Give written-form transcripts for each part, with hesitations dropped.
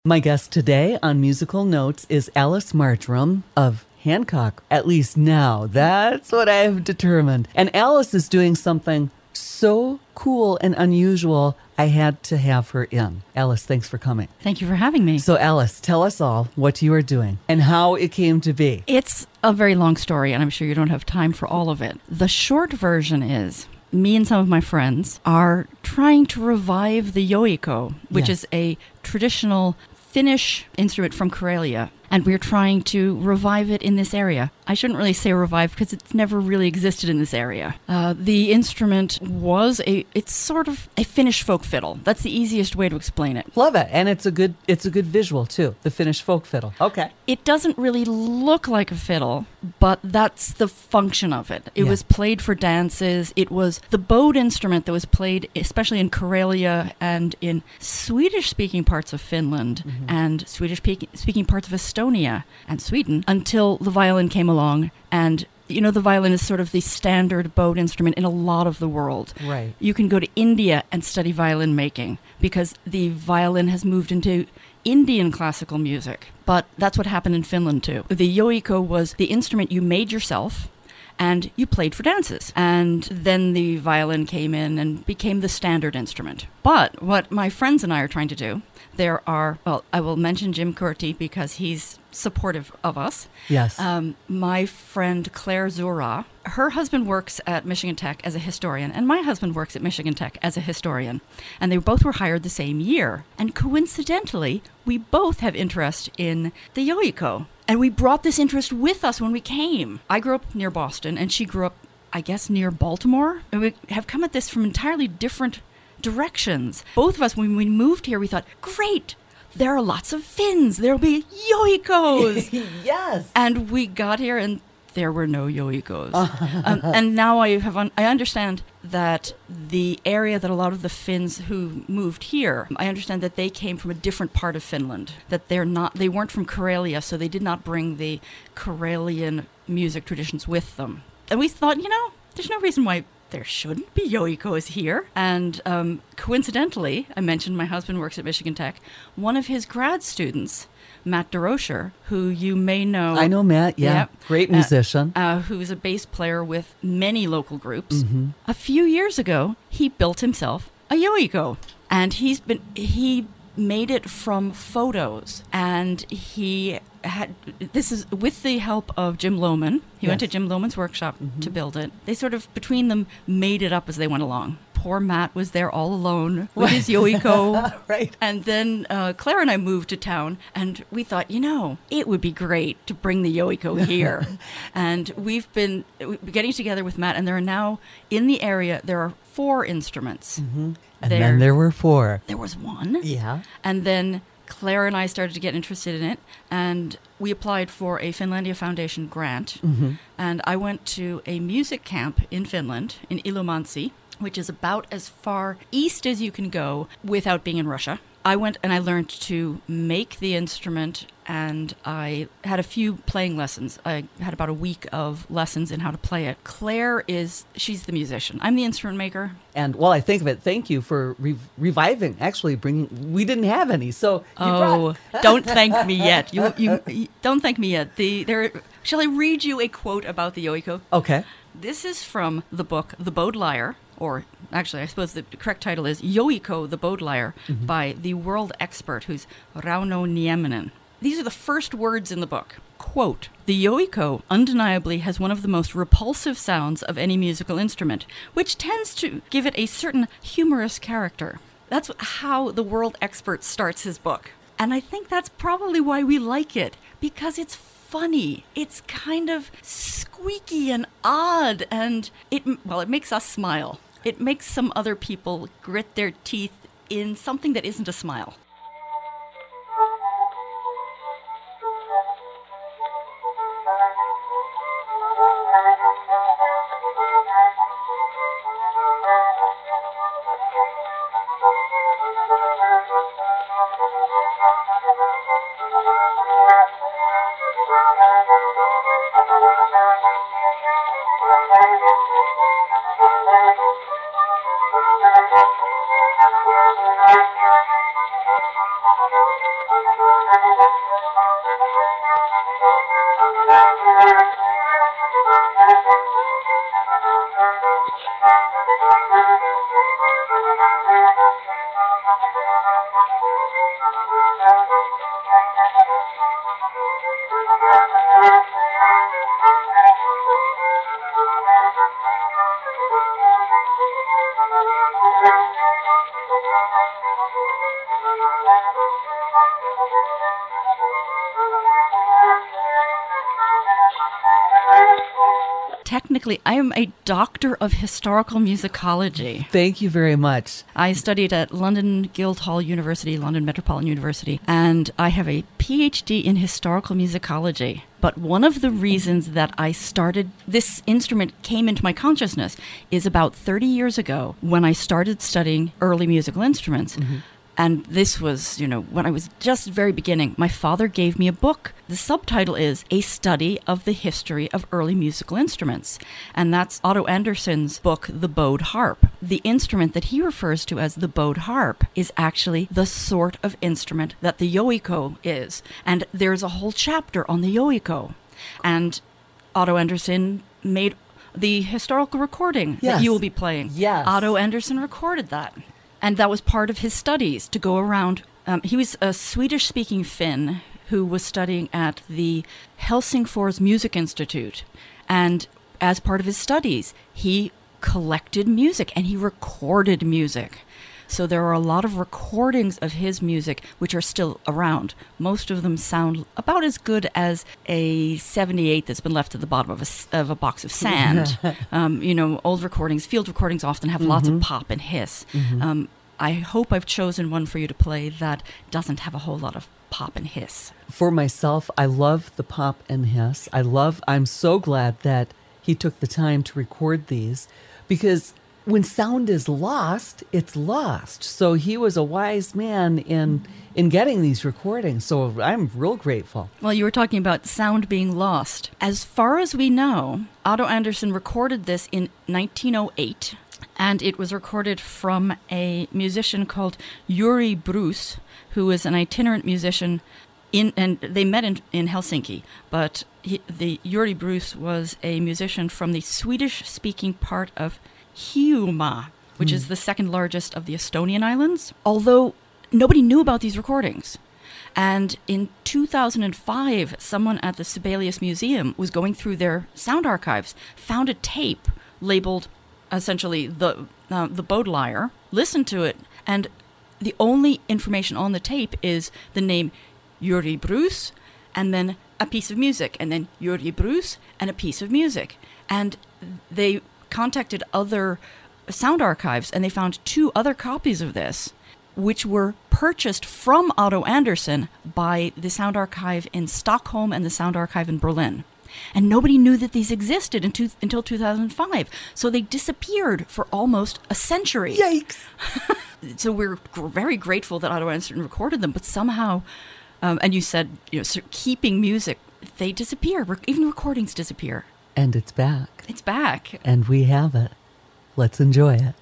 My guest today on Musical Notes is Alice Martram of Hancock, at least now. That's what I've determined. And Alice is doing something so cool and unusual, I had to have her in. Alice, thanks for coming. Thank you for having me. So Alice, tell us all what you are doing and how it came to be. It's a very long story, and I'm sure you don't have time for all of it. The short version is me and some of my friends are trying to revive the yoiko, which is a traditional Finnish instrument from Karelia, and we're trying to revive it in this area. I shouldn't really say revive because it's never really existed in this area. The instrument it's sort of a Finnish folk fiddle. That's the easiest way to explain it. Love it. And it's a good visual too, the Finnish folk fiddle. Okay. It doesn't really look like a fiddle, but that's the function of it. It was played for dances. It was the bowed instrument that was played especially in Karelia and in Swedish-speaking parts of Finland and Swedish-speaking parts of Estonia and Sweden until the violin came along. And you know, the violin is sort of the standard bowed instrument in a lot of the world. Right. You can go to India and study violin making because the violin has moved into Indian classical music. But that's what happened in Finland too. The yoiko was the instrument you made yourself and you played for dances. And then the violin came in and became the standard instrument. But what my friends and I are trying to do, I will mention Jim Curti because he's supportive of us. Yes. My friend Claire Zura, her husband works at Michigan Tech as a historian, and my husband works at Michigan Tech as a historian. And they both were hired the same year. And coincidentally, we both have interest in the yoiko. And we brought this interest with us when we came. I grew up near Boston, and she grew up, I guess, near Baltimore. And we have come at this from entirely different directions. Both of us, when we moved here, we thought, great, there are lots of Finns. There'll be yoikos. Yes. And we got here and there were no yoikos. And now I understand that the area that a lot of the Finns who moved here, I understand that they came from a different part of Finland, that they weren't from Karelia, so they did not bring the Karelian music traditions with them. And we thought, there's no reason why there shouldn't be yoikos here. And coincidentally, I mentioned my husband works at Michigan Tech. One of his grad students, Matt DeRocher, who you may know. I know Matt, yeah. Great musician. Who's a bass player with many local groups. Mm-hmm. A few years ago, he built himself a yoiko. And he made it from photos. And this is with the help of Jim Lohman. He went to Jim Lohman's workshop to build it. They sort of, between them, made it up as they went along. Poor Matt was there all alone with his yoiko. Right. And then Claire and I moved to town, and we thought, it would be great to bring the yoiko here. And we've been getting together with Matt, and there are now, in the area, there are 4 instruments. Mm-hmm. And then there were 4. There was 1. Yeah. And then Claire and I started to get interested in it, and we applied for a Finlandia Foundation grant. Mm-hmm. And I went to a music camp in Finland, in Ilomantsi, which is about as far east as you can go without being in Russia. I went and I learned to make the instrument, and I had a few playing lessons. I had about a week of lessons in how to play it. Claire she's the musician. I'm the instrument maker. And while I think of it, thank you for reviving, actually we didn't have any, so don't thank me yet. You don't thank me yet. Shall I read you a quote about the yoiko? Okay. This is from the book The Bowed Lyre, or actually I suppose the correct title is Yoiko, the Bowed Lyre, by the world expert who's Rauno Nieminen. These are the first words in the book. Quote, "The yoiko undeniably has one of the most repulsive sounds of any musical instrument, which tends to give it a certain humorous character." That's how the world expert starts his book. And I think that's probably why we like it, because it's funny. It's kind of squeaky and odd, and it makes us smile. It makes some other people grit their teeth in something that isn't a smile. Technically, I am a doctor of historical musicology. Thank you very much. I studied at London Guildhall University, London Metropolitan University, and I have a PhD in historical musicology. But one of the reasons that I started, this instrument came into my consciousness, is about 30 years ago when I started studying early musical instruments. Mm-hmm. And this was, when I was just very beginning, my father gave me a book. The subtitle is A Study of the History of Early Musical Instruments. And that's Otto Andersson's book, The Bowed Harp. The instrument that he refers to as the bowed harp is actually the sort of instrument that the yoiko is. And there's a whole chapter on the yoiko. And Otto Andersson made the historical recording that you will be playing. Yes. Otto Andersson recorded that. And that was part of his studies, to go around. He was a Swedish-speaking Finn who was studying at the Helsingfors Music Institute. And as part of his studies, he collected music and he recorded music. So there are a lot of recordings of his music which are still around. Most of them sound about as good as a 78 that's been left at the bottom of a box of sand. Old recordings, field recordings often have lots of pop and hiss. Mm-hmm. I hope I've chosen one for you to play that doesn't have a whole lot of pop and hiss. For myself, I love the pop and hiss. I'm so glad that he took the time to record these, because when sound is lost, it's lost. So he was a wise man in getting these recordings. So I'm real grateful. Well, you were talking about sound being lost. As far as we know, Otto Andersson recorded this in 1908, and it was recorded from a musician called Yuri Bruce, who is an itinerant musician, and they met in Helsinki, but Yuri Bruce was a musician from the Swedish-speaking part of Hiiumaa, which is the second largest of the Estonian islands, although nobody knew about these recordings. And in 2005, someone at the Sibelius Museum was going through their sound archives, found a tape labeled essentially the bowed lyre, listened to it, and the only information on the tape is the name Yuri Bruce, and then a piece of music, and then Yuri Bruce and a piece of music. And they contacted other sound archives, and they found 2 other copies of this, which were purchased from Otto Andersson by the sound archive in Stockholm and the sound archive in Berlin. And nobody knew that these existed until 2005. So they disappeared for almost a century. Yikes! So we're very grateful that Otto Andersson recorded them, but somehow, and you said, keeping music, they disappear. Even recordings disappear. And it's back. It's back. And we have it. Let's enjoy it.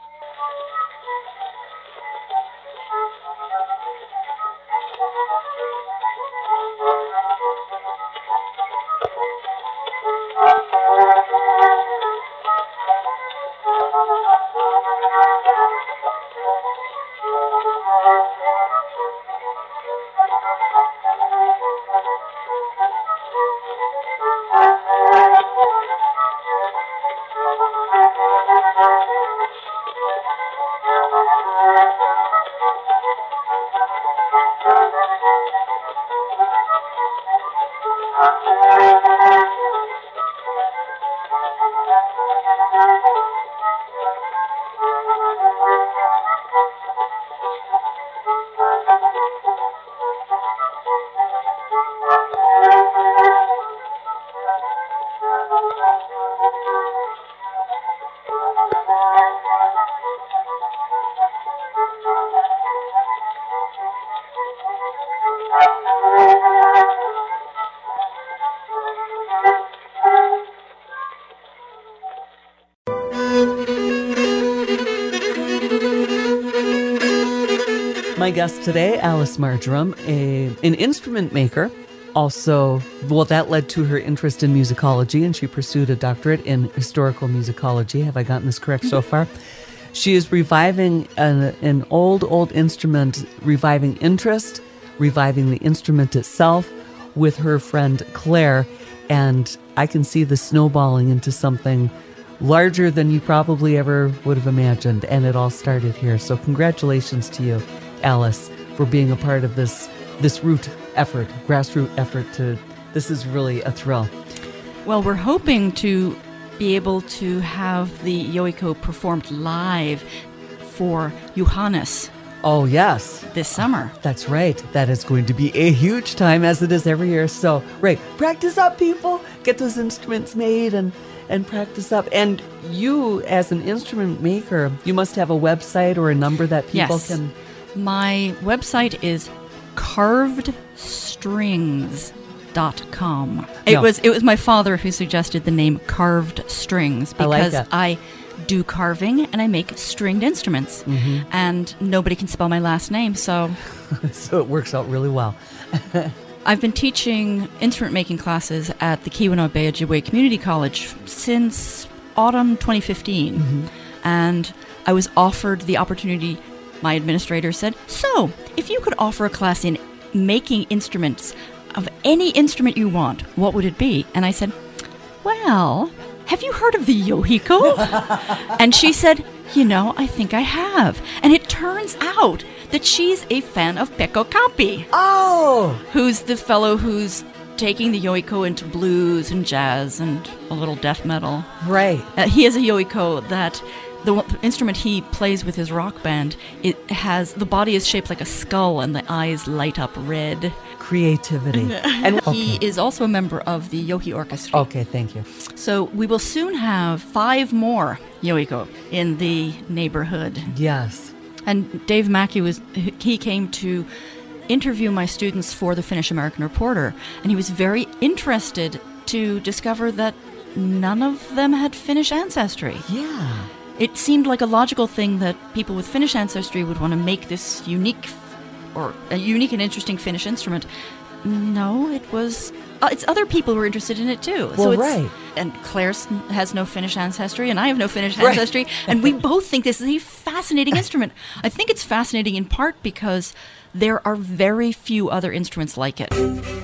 My guest today, Alice Marjoram, an instrument maker. Also, that led to her interest in musicology, and she pursued a doctorate in historical musicology. Have I gotten this correct so far? She is reviving an old instrument, reviving interest, reviving the instrument itself with her friend Claire, and I can see the snowballing into something larger than you probably ever would have imagined, and it all started here. So congratulations to you, Alice, for being a part of this this grassroots effort this is really a thrill. Well, we're hoping to be able to have the Yoiko performed live for Johannes Oh, yes. this summer. That's right. That is going to be a huge time, as it is every year. So, right, practice up, people. Get those instruments made and practice up. And you, as an instrument maker, you must have a website or a number that people Yes. can... My website is carvedstrings.com. It No. was my father who suggested the name Carved Strings I like because that. I do carving and I make stringed instruments. And nobody can spell my last name, so So it works out really well. I've been teaching instrument making classes at the Keweenaw Bay Ojibwe Community College since autumn 2015. And I was offered the opportunity, my administrator said, so if you could offer a class in making instruments of any instrument you want, what would it be? And I said, well, have you heard of the Yohiko? And she said, I think I have. And it turns out that she's a fan of Pekko Kapi, Oh! who's the fellow who's taking the Yoiko into blues and jazz and a little death metal. Right. He has a Yoiko that the instrument he plays with his rock band, the body is shaped like a skull and the eyes light up red. Creativity. And He is also a member of the Yohi Orchestra. Okay, thank you. So we will soon have 5 more Yoiko in the neighborhood. Yes. And Dave Mackey he came to interview my students for the Finnish American Reporter, and he was very interested to discover that none of them had Finnish ancestry. Yeah. It seemed like a logical thing that people with Finnish ancestry would want to make this unique and interesting Finnish instrument. No, it was... it's other people who were interested in it too. Well, right. And Claire has no Finnish ancestry, and I have no Finnish ancestry, and we both think this is a fascinating instrument. I think it's fascinating in part because there are very few other instruments like it.